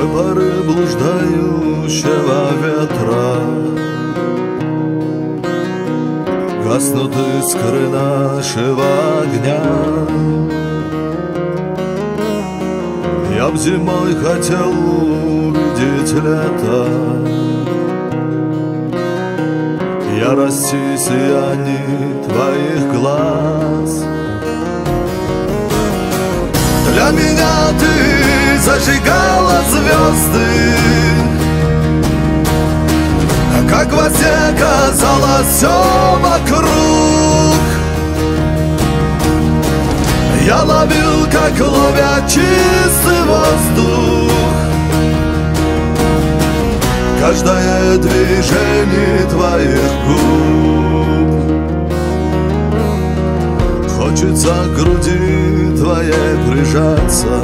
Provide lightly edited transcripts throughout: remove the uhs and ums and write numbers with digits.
поры блуждающего ветра гаснут искры нашего огня. Я б зимой хотел увидеть лето, ярости сияний твоих глаз. Для меня ты зажигала звезды, как во сне казалось все вокруг. Я ловил, как ловят чистый воздух, каждое движение твоих губ. Хочется к груди твоей прижаться,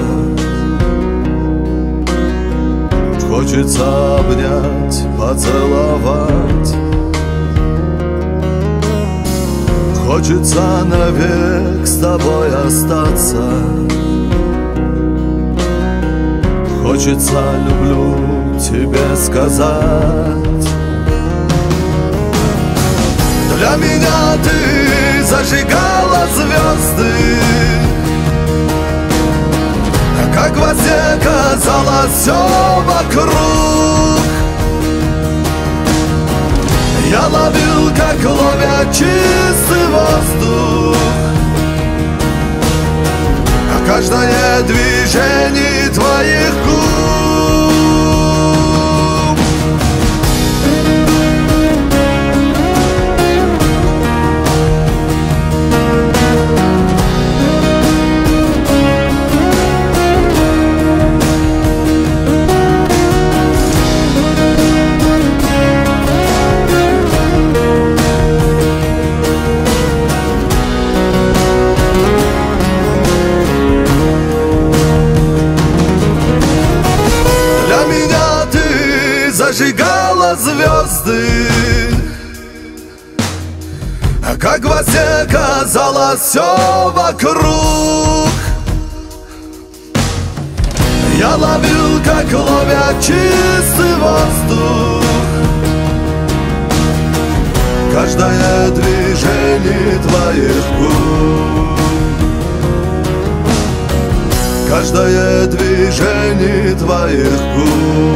хочется обнять, поцеловать, хочется навек с тобой остаться, хочется люблю тебе сказать. Для меня ты зажигала звезды, как во сне казалось все вокруг. Я ловил, как ловят чистый воздух, каждое движение твоих губ. Зажигала звезды, как во сне казалось все вокруг. Я ловил, как ловят чистый воздух, каждое движение твоих губ, каждое движение твоих губ.